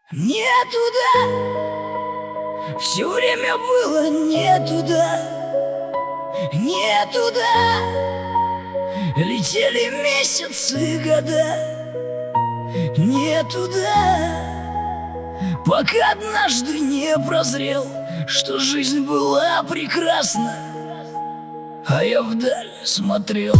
Не туда, все время было не туда, не туда. Летели месяцы, года, не туда. Пока однажды не прозрел, что жизнь была прекрасна, а я вдаль смотрел.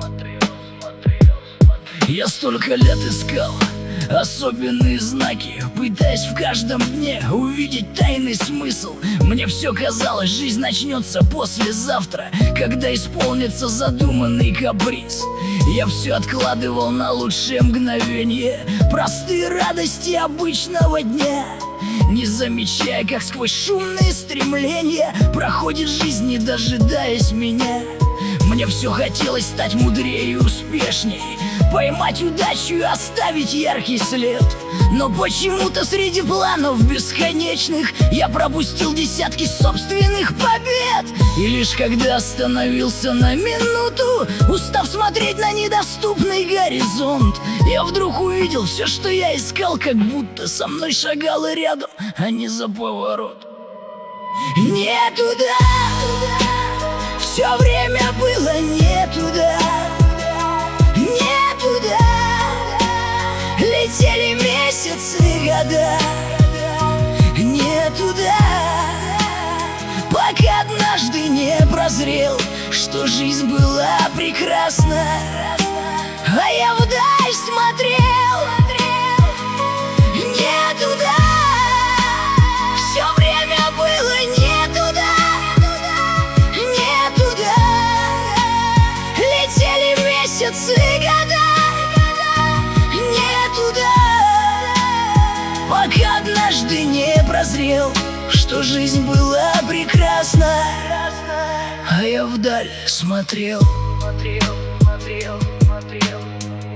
Я столько лет искал особенные знаки, пытаясь в каждом дне увидеть тайный смысл. Мне все казалось, жизнь начнется послезавтра, когда исполнится задуманный каприз. Я все откладывал на лучшее мгновение, простые радости обычного дня, не замечая, как сквозь шумные стремления проходит жизнь, не дожидаясь меня. Мне все хотелось стать мудрее и успешней, поймать удачу и оставить яркий след. Но почему-то среди планов бесконечных я пропустил десятки собственных побед. И лишь когда остановился на минуту, устав смотреть на недоступный горизонт, я вдруг увидел все, что я искал, как будто со мной шагало рядом, а не за поворот. Не туда, все время было не туда, не туда. Летели месяцы, года, не туда. Пока однажды не прозрел, что жизнь была прекрасна, а я вдаль смотрел, не туда. Все время было не туда, не туда. Летели месяцы, года, не туда. Пока однажды не прозрел, что жизнь была прекрасна, а я вдаль смотрел.